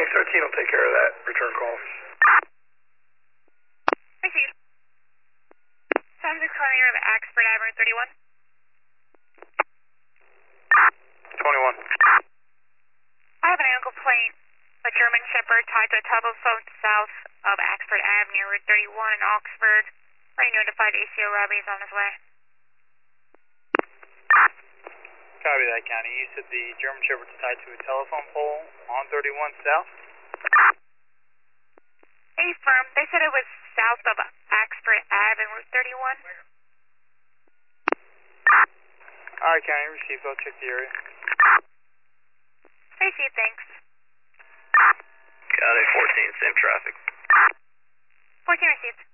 County 13 will take care of that return call. Received. Subject calling of Axford Avenue 31. 21. I have an ankle complaint. A German Shepherd tied to a telephone south of Axford Avenue, Route 31 in Oxford. Are you notified ACO Robbie is on his way? Copy that, County. You said the German Shepherd's tied to a telephone pole on 31 South? Hey, firm. They said it was south of Axford Ave and Route 31. Alright, County, received. I'll check the area. Received, thanks. County 14, same traffic. 14 received.